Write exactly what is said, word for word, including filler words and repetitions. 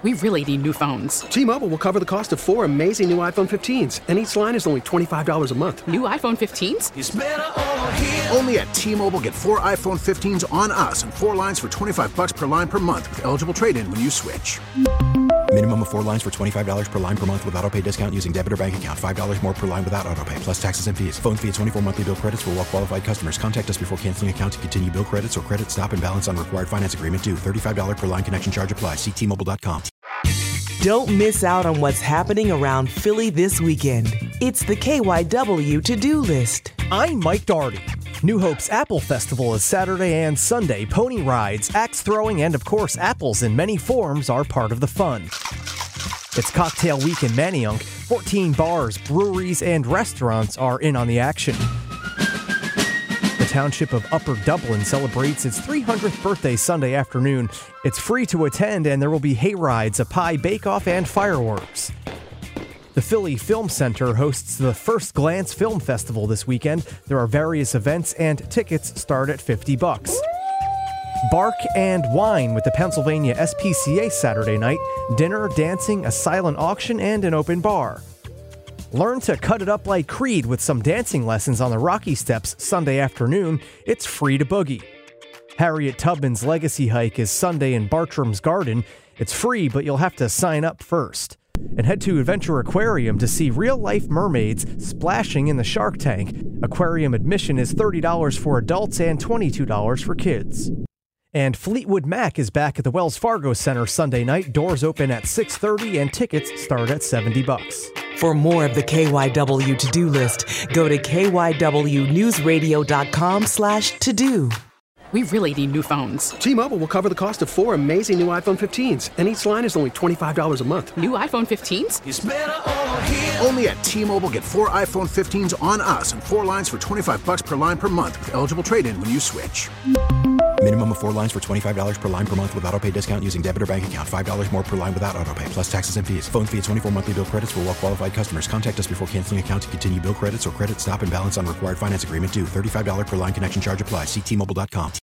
We really need new phones. T-Mobile will cover the cost of four amazing new iPhone fifteens, and each line is only twenty-five dollars a month. New iPhone fifteens? It's better over here. Only at T-Mobile, get four iPhone fifteens on us and four lines for twenty-five dollars per line per month with eligible trade-in when you switch. Minimum of four lines for twenty-five dollars per line per month with autopay discount using debit or bank account. five dollars more per line without autopay, plus taxes and fees. Phone fee at twenty-four monthly bill credits for well-qualified customers. Contact us before canceling account to continue bill credits or credit stop and balance on required finance agreement due. thirty-five dollars per line connection charge applies. See T Mobile dot com. Don't miss out on what's happening around Philly this weekend. It's the K Y W to-do list. I'm Mike Daugherty. New Hope's Apple Festival is Saturday and Sunday. Pony rides, axe throwing, and of course, apples in many forms are part of the fun. It's Cocktail Week in Manayunk. fourteen bars, breweries, and restaurants are in on the action. The township of Upper Dublin celebrates its three hundredth birthday Sunday afternoon. It's free to attend, and there will be hay rides, a pie bake-off, and fireworks. The Philly Film Center hosts the First Glance Film Festival this weekend. There are various events, and tickets start at fifty bucks. Bark and Wine with the Pennsylvania S P C A Saturday night. Dinner, dancing, a silent auction, and an open bar. Learn to cut it up like Creed with some dancing lessons on the Rocky Steps Sunday afternoon. It's free to boogie. Harriet Tubman's Legacy Hike is Sunday in Bartram's Garden. It's free, but you'll have to sign up first. And head to Adventure Aquarium to see real-life mermaids splashing in the shark tank. Aquarium admission is thirty dollars for adults and twenty-two dollars for kids. And Fleetwood Mac is back at the Wells Fargo Center Sunday night. Doors open at six thirty and tickets start at seventy bucks. For more of the K Y W to-do list, go to K Y W newsradio dot com slash to-do. We really need new phones. T-Mobile will cover the cost of four amazing new iPhone fifteens, and each line is only twenty-five dollars a month. New iPhone fifteens? It's better over here. Only at T-Mobile, get four iPhone fifteens on us and four lines for twenty-five dollars per line per month with eligible trade-in when you switch. Minimum of four lines for twenty-five dollars per line per month with autopay discount using debit or bank account. five dollars more per line without autopay, plus taxes and fees. Phone fee at twenty-four monthly bill credits for well-qualified customers. Contact us before canceling account to continue bill credits or credit stop and balance on required finance agreement due. thirty-five dollars per line connection charge applies. See T Mobile dot com.